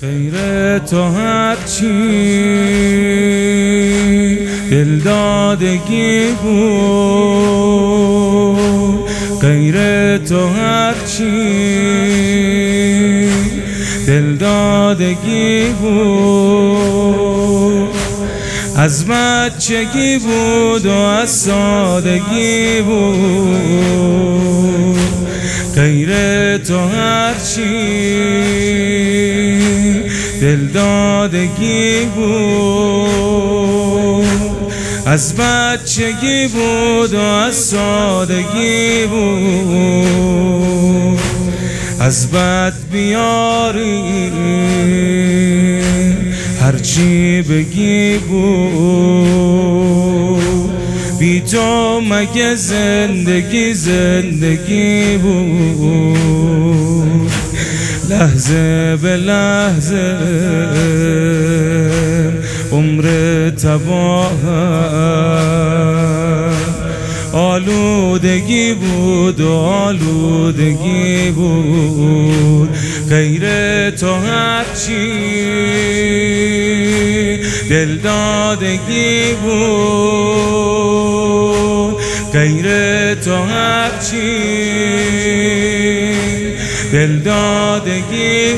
غیر تو هرچی دلدادگی بود، غیر تو هرچی دلدادگی بود، از بچگی بود و از سادگی بود، غیر تو هرچی دلدادگی بود، از بچگی بود و از سادگی بود، از بد بیاری هرچی بگی بود، بی تو مگه زندگی بود، لحظه به لحظه عمر تباهم آلودگی بود و آلودگی بود، غیر تو هرچی دلدادگی بود، غیر تو هرچی دلدادگی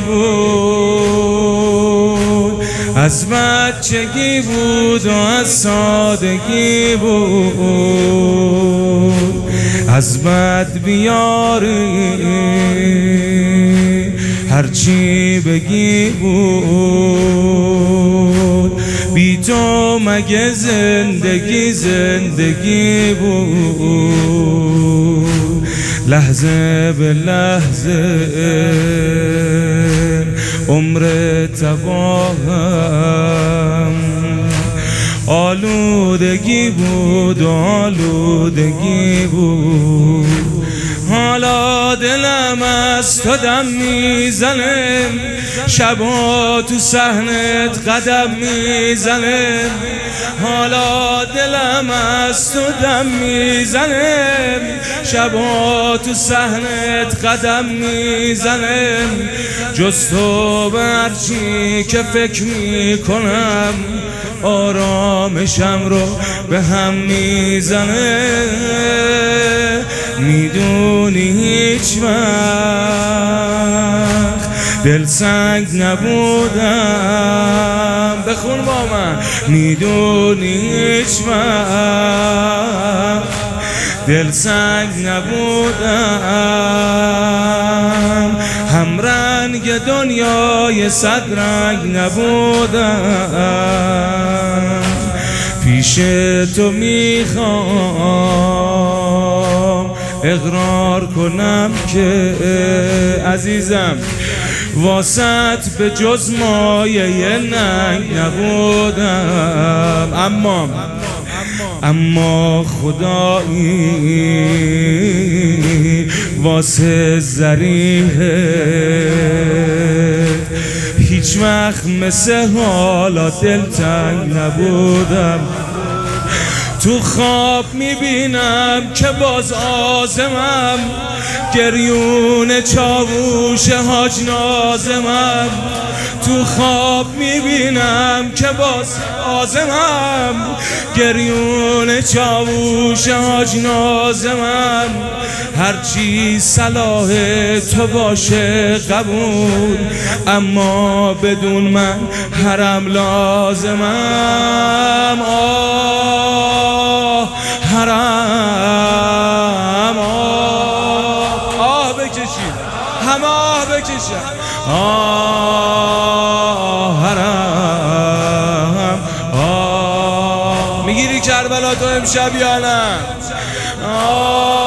بود، از بچگی بود و از سادگی بود، از بد بیاری هرچی بگی بود، بی تو مگه زندگی بود، لحظه به لحظه عمر تباهم آلودگی بود و آلودگی بود، حالا دلم از تو دم میزنه، شبا تو صحنت قدم میزنه، حالا دلم از تو دم میزنه، شبا تو صحنت قدم میزنه، جز تو به هرچی که فکر میکنم آرامشم رو به هم میزنه، میدونی هیچ وقت دلسنگ نبودم، بخون با من، میدونی هیچ وقت دلسنگ نبودم، هم رنگ دنیای صد رنگ نبودم، پیش تو میخوام اقرار کنم که عزیزم واسط به جز مایه ننگ نبودم، اما خدایی واسه ذریحه هیچ وقت مثل حالا دلتنگ نبودم، تو خواب میبینم که باز آزمم، گریون چاووش حاج ناظمم، تو خواب میبینم که باز آزمم، گریون چاووش حاج ناظمم، هرچی صلاح تو باشه قبول، اما بدون من حرم لازمم، حرم بکشید، همه بکشید، حرم میگیری کربلا تو امشب یا نه؟